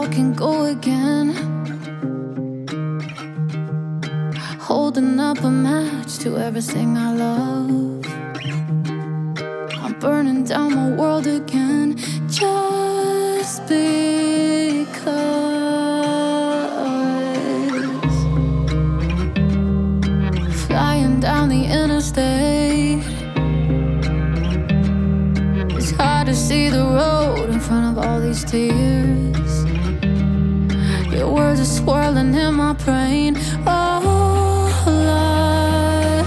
can go again. Holding up a match to everything I love. I'm burning down my world again, just because. Flying down the interstate, it's hard to see the road in front of all these tears. Your words are swirling in my brain. All I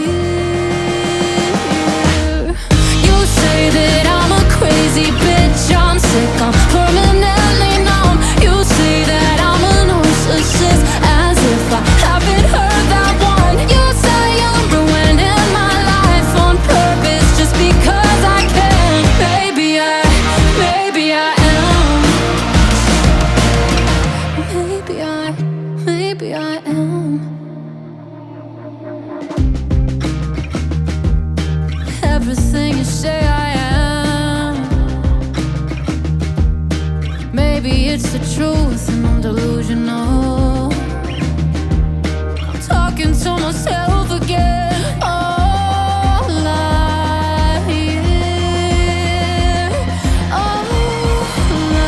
hear, you say that I'm a crazy bitch, I'm sick, I'm permanently numb. You say that I'm a narcissist, as if I haven't heard that one. You say I'm ruining my life on purpose just because I can. Maybe I am. Maybe I am. Everything you say I am. Maybe it's the truth and I'm delusional. I'm talking to myself again. All I hear, all I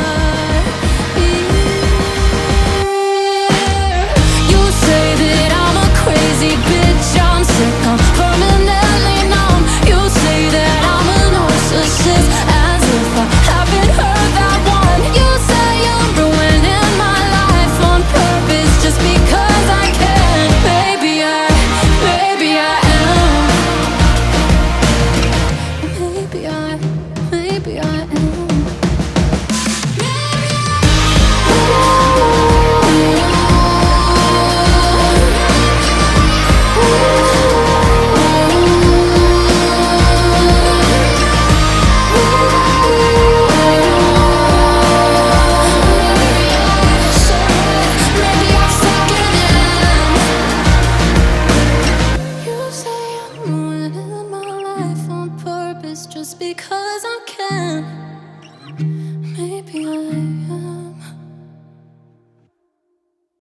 hear. You say that I'm a crazy bitch, I'm sick, I'm permanently numb. You say that I'm a narcissist, as if I haven't heard that one. You say I'm ruining my life on purpose just because I can. Maybe I am. Maybe I am. You say I'm ruining my life on purpose just because I can.